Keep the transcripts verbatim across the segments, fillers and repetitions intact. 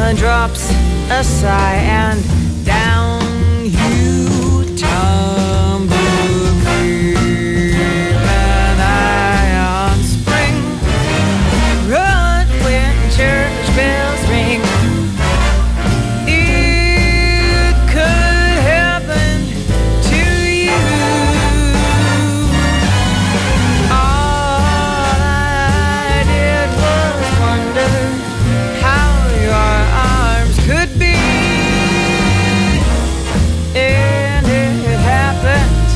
woman drops a sigh and down you tumble, creeping eye on spring. Run when church bells ring. It could happen to you. All I did was wonder how your arms could be. And it happened.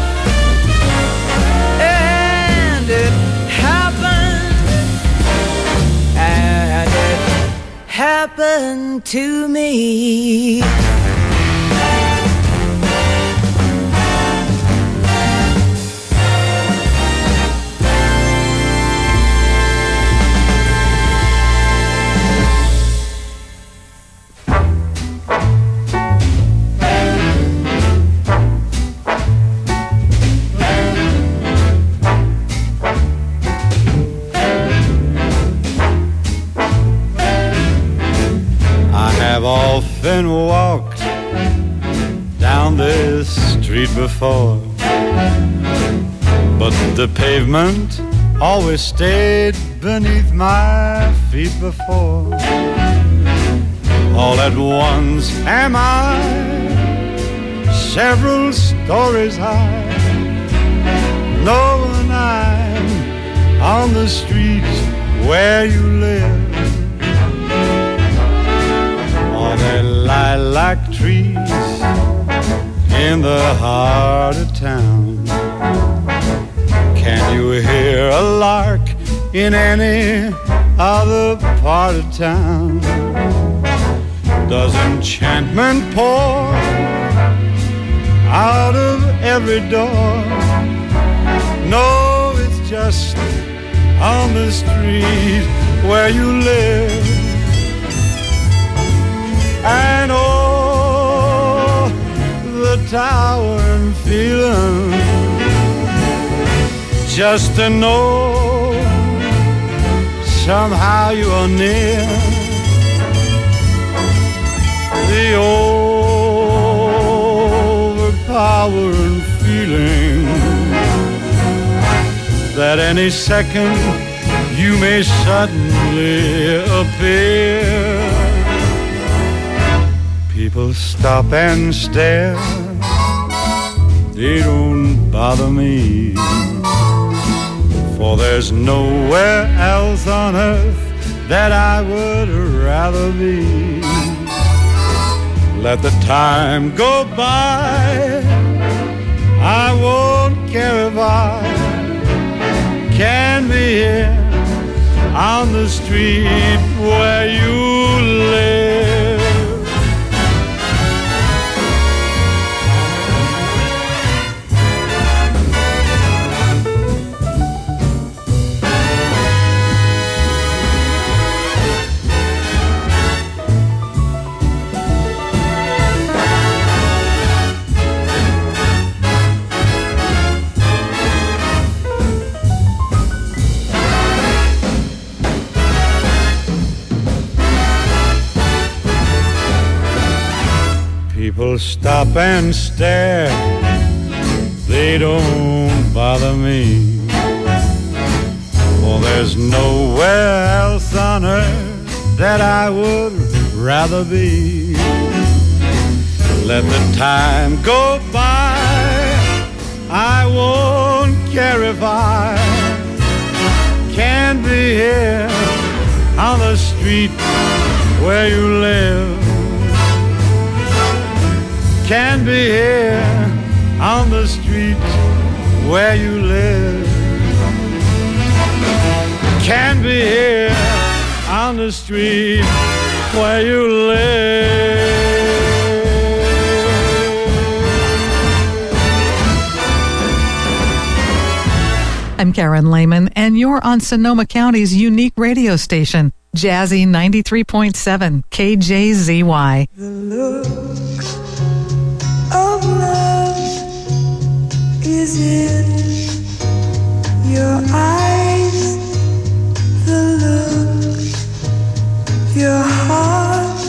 And it happened. And it happened to me. I've often walked down this street before, but the pavement always stayed beneath my feet before. All at once am I several stories high, knowing I'm on the street where you live. All the lilac trees in the heart of town. Can you hear a lark in any other part of town? Does enchantment pour out of every door? No, it's just on the street where you live. And oh, the tower and feeling, just to know somehow you are near. The overpowering feeling that any second you may suddenly appear. People stop and stare, they don't bother me, for there's nowhere else on earth that I would rather be. Let the time go by, I won't care if I can be here on the street where you live. People stop and stare, they don't bother me, for there's nowhere else on earth that I would rather be. Let the time go by, I won't care if I can't be here on the street where you live. Can't be here on the street where you live. Can't be here on the street where you live. I'm Karen Lehman, and you're on Sonoma County's unique radio station, Jazzy ninety-three point seven K J Z Y. The look of love is in your eyes. The look your heart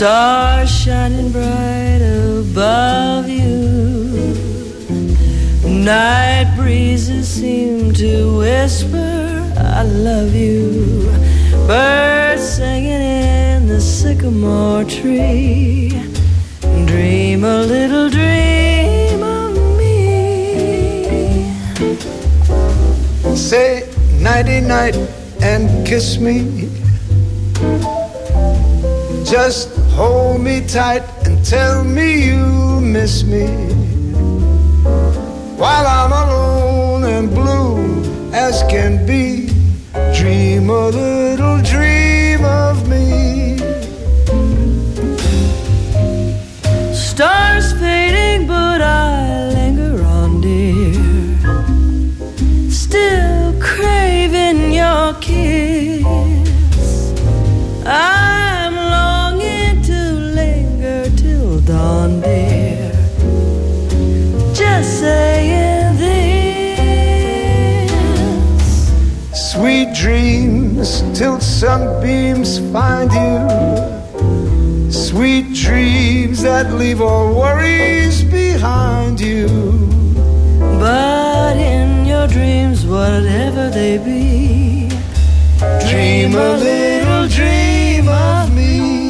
Stars shining bright above you. Night breezes seem to whisper, I love you. Birds singing in the sycamore tree. Dream a little dream of me. Say nighty-night and kiss me. Just hold me tight and tell me you miss me. While I'm alone and blue as can be, dream a little dream of me. Stars fading, but I linger on, dear. Still craving your kiss. I'm longing to linger till dawn, dear. Just saying this. Sweet dreams till sunbeams find you. Sweet dreams that leave all worries behind you. But in your dreams, whatever they be, dream a little dream of me.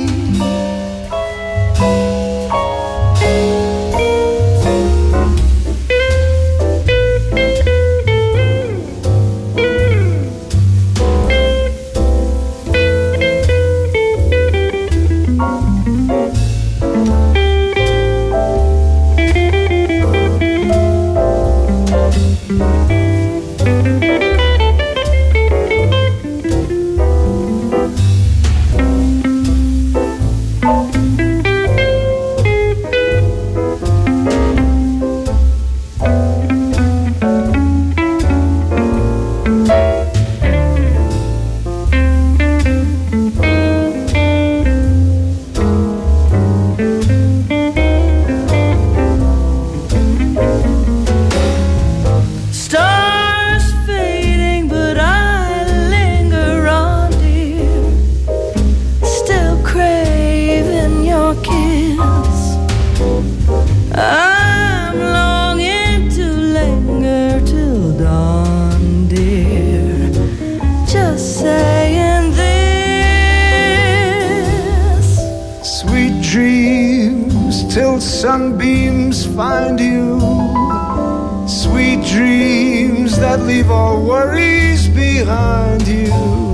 Sunbeams find you. Sweet dreams that leave all worries behind you.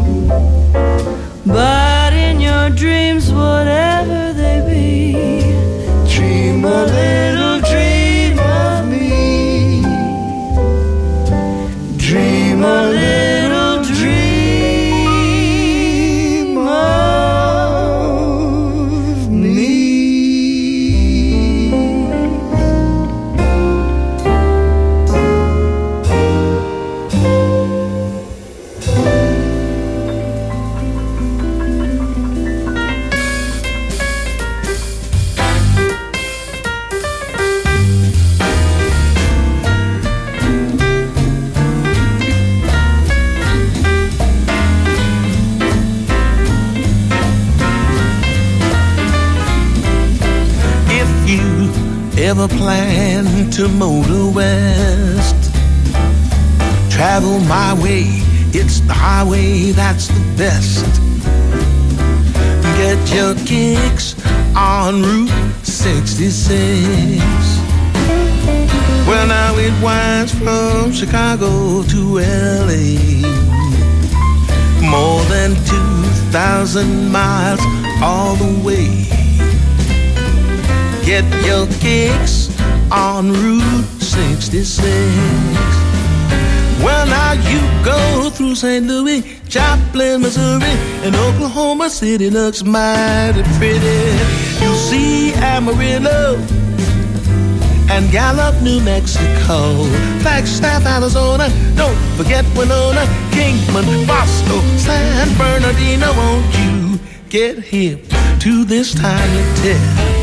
But in your dreams, whatever they be, dream a little dream of me. Dream a little dream of me. Ever plan to motor west? Travel my way, it's the highway that's the best. Get your kicks on Route sixty-six. Well, now it winds from Chicago to L A. More than two thousand miles all the way. Get your kicks on Route sixty-six. Well, now you go through Saint Louis, Joplin, Missouri, and Oklahoma City looks mighty pretty. You'll see Amarillo and Gallup, New Mexico, Flagstaff, Arizona, don't forget Winona, Kingman, Bosco, San Bernardino. Won't you get hip to this tiny tip?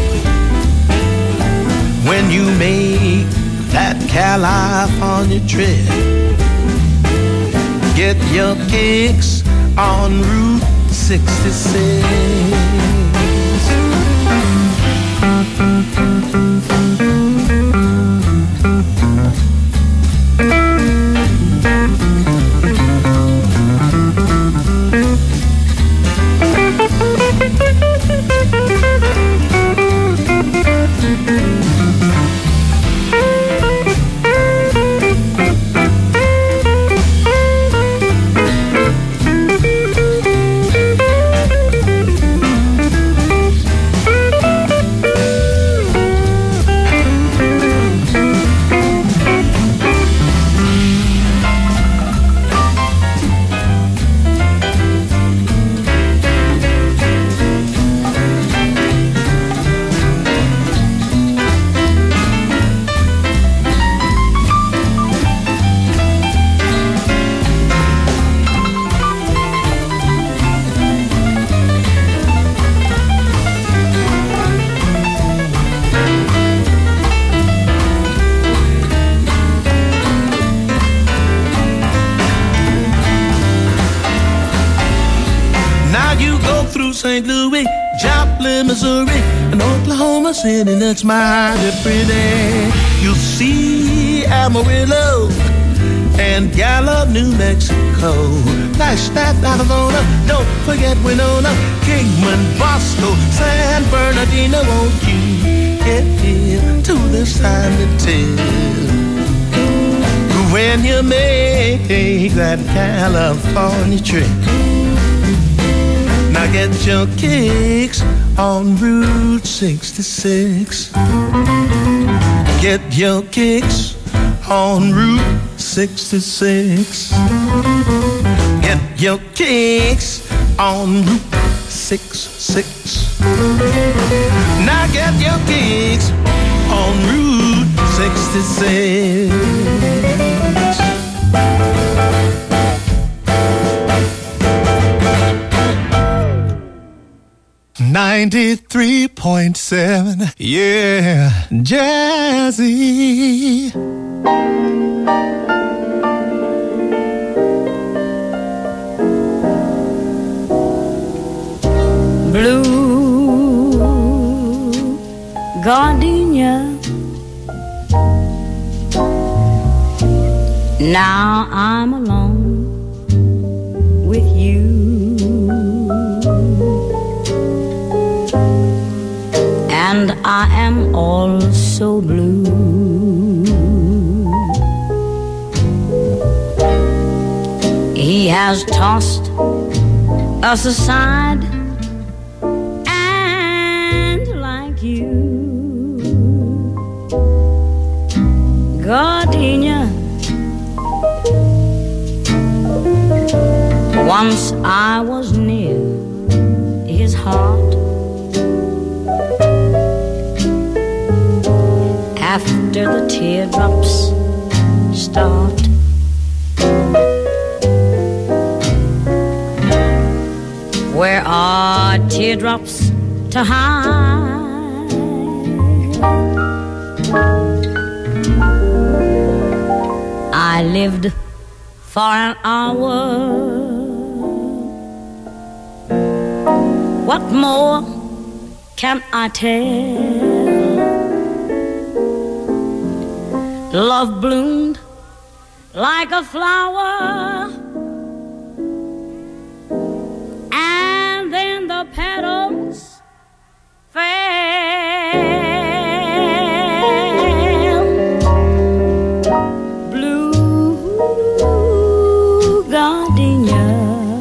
When you make that California trip, get your kicks on Route sixty-six. Saint Louis, Joplin, Missouri, and Oklahoma City. That's mighty pretty. You'll see Amarillo and Gallup, New Mexico. Flagstaff, Arizona, don't forget Winona, Kingman, Bosco, San Bernardino. Won't you get here to this time to tell when you make that California trip? Now get your kicks on Route sixty-six. Get your kicks on Route sixty-six. Get your kicks on Route sixty-six. Now get your kicks on Route sixty-six. ninety-three point seven, yeah, Jazzy. Blue gardenia, now I'm alone with you. And I am also blue. He has tossed us aside, and like you, gardenia, once I was near his heart. After the teardrops start, where are teardrops to hide? I lived for an hour. What more can I tell? Love bloomed like a flower, and then the petals fell. Blue gardenia,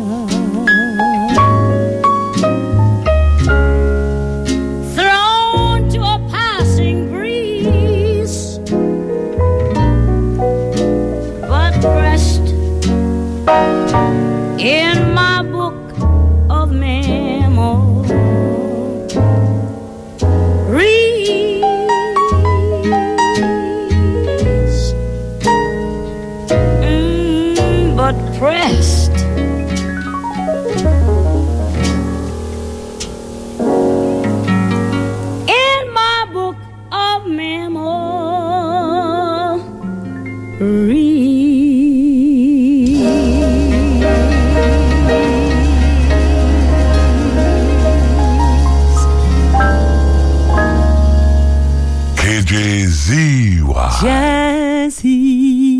thrown to a passing breeze, pressed in my book of memories, mm, but pressed in my book of memories. Jazzy.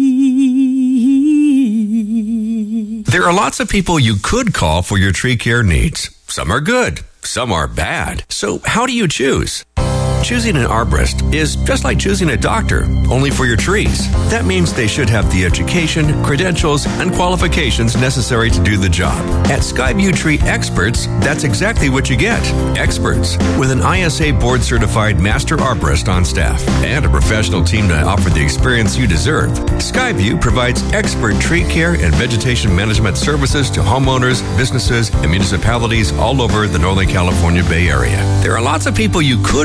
There are lots of people you could call for your tree care needs. Some are good, some are bad. So how do you choose? Choosing an arborist is just like choosing a doctor, only for your trees. That means they should have the education, credentials, and qualifications necessary to do the job. At Skyview Tree Experts, that's exactly what you get. Experts with an I S A board-certified master arborist on staff and a professional team to offer the experience you deserve. Skyview provides expert tree care and vegetation management services to homeowners, businesses, and municipalities all over the Northern California Bay Area. There are lots of people you could call to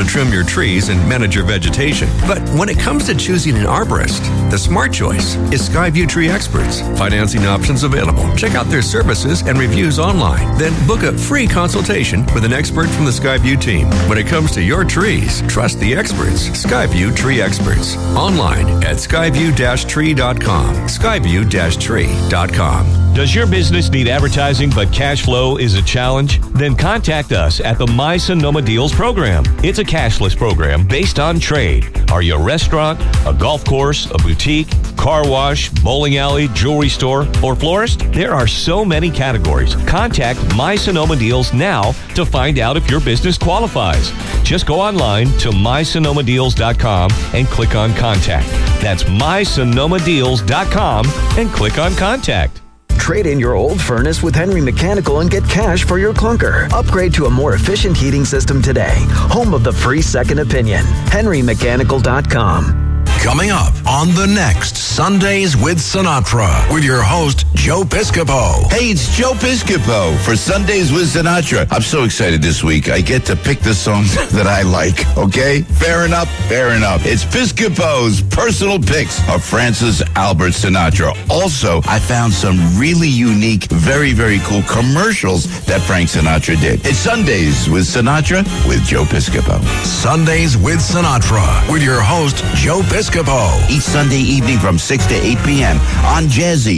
to trim your trees and manage your vegetation. But when it comes to choosing an arborist, the smart choice is Skyview Tree Experts. Financing options available. Check out their services and reviews online. Then book a free consultation with an expert from the Skyview team. When it comes to your trees, trust the experts. Skyview Tree Experts. Online at skyview dash tree dot com. skyview dash tree dot com. Does your business need advertising but cash flow is a challenge? Then contact us at the My Sonoma Deals program. It's a cashless program based on trade. Are you a restaurant, a golf course, a boutique, car wash, bowling alley, jewelry store, or florist? There are so many categories. Contact My Sonoma Deals now to find out if your business qualifies. Just go online to my sonoma deals dot com and click on Contact. That's my sonoma deals dot com and click on Contact. Trade in your old furnace with Henry Mechanical and get cash for your clunker. Upgrade to a more efficient heating system today. Home of the free second opinion. henry mechanical dot com. Coming up on the next Sundays with Sinatra with your host, Joe Piscopo. Hey, it's Joe Piscopo for Sundays with Sinatra. I'm so excited this week. I get to pick the songs that I like, okay? Fair enough, fair enough. It's Piscopo's personal picks of Francis Albert Sinatra. Also, I found some really unique, very, very cool commercials that Frank Sinatra did. It's Sundays with Sinatra with Joe Piscopo. Sundays with Sinatra with your host, Joe Piscopo. Each Sunday evening from six to eight p.m. on Jazzy.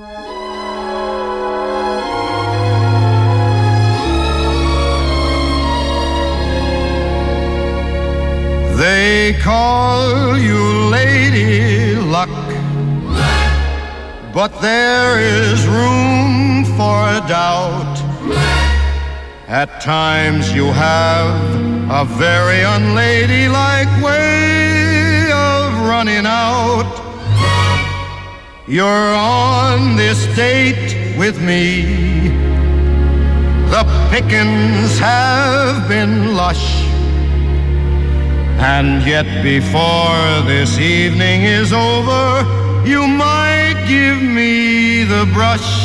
They call you Lady Luck, but there is room for doubt. At times you have a very unladylike way of running out. You're on this date with me. The pickings have been lush, and yet before this evening is over, you might give me the brush.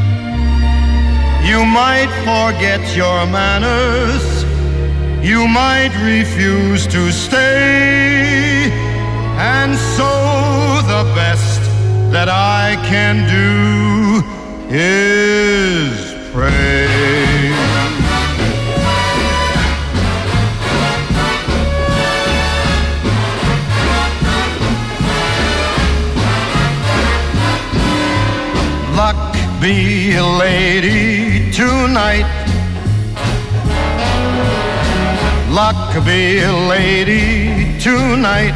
You might forget your manners. You might refuse to stay. And so the best that I can do is pray. Luck be a lady tonight. Luck be a lady tonight.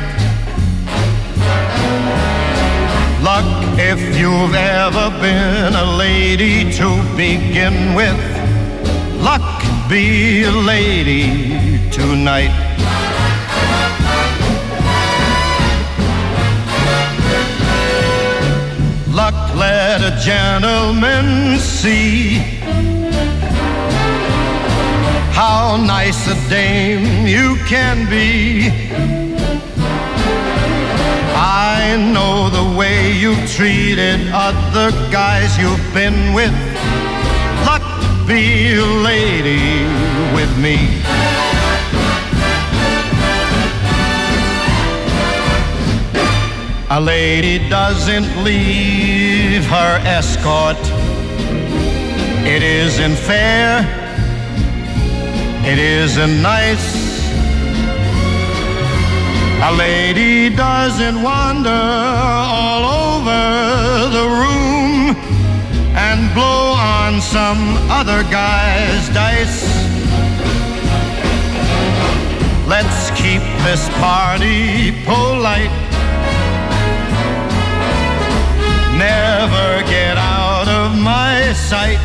Luck if you've ever been a lady to begin with. Luck be a lady tonight. Luck let a gentleman see how nice a dame you can be. I know the way you've treated other guys you've been with. Luck be a lady with me. A lady doesn't leave her escort. It isn't fair. It isn't nice. A lady doesn't wander all over the room and blow on some other guy's dice. Let's keep this party polite. Never get out of my sight.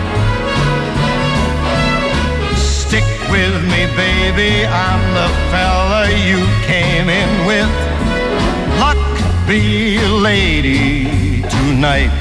Stick with me, baby, I'm the fella you came in with. Luck be a lady tonight.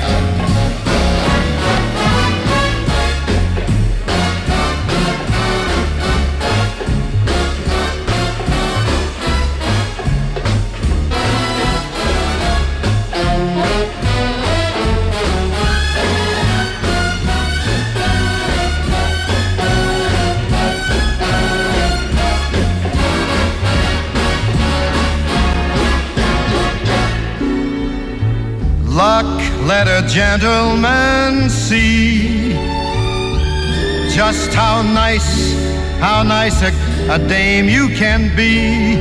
let a gentleman see just how nice, how nice a, a dame you can be.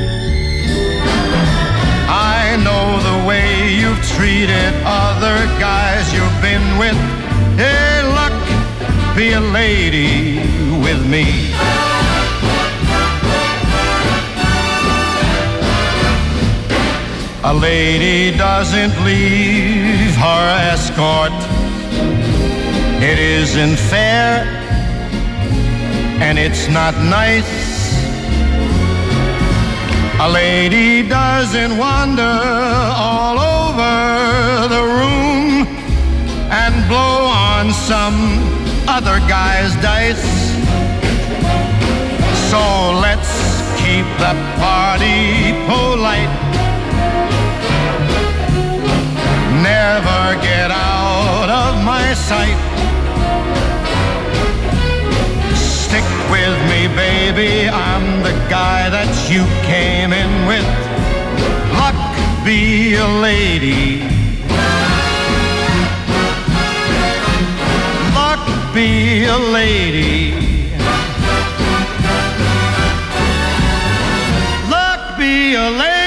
I know the way you've treated other guys you've been with. Hey, luck, be a lady with me. A lady doesn't leave her escort. It isn't fair, and it's not nice. A lady doesn't wander all over the room and blow on some other guy's dice. So let's keep the party polite. Never get out of my sight. Stick with me, baby, I'm the guy that you came in with. Luck, be a lady. Luck, be a lady. Luck, be a lady.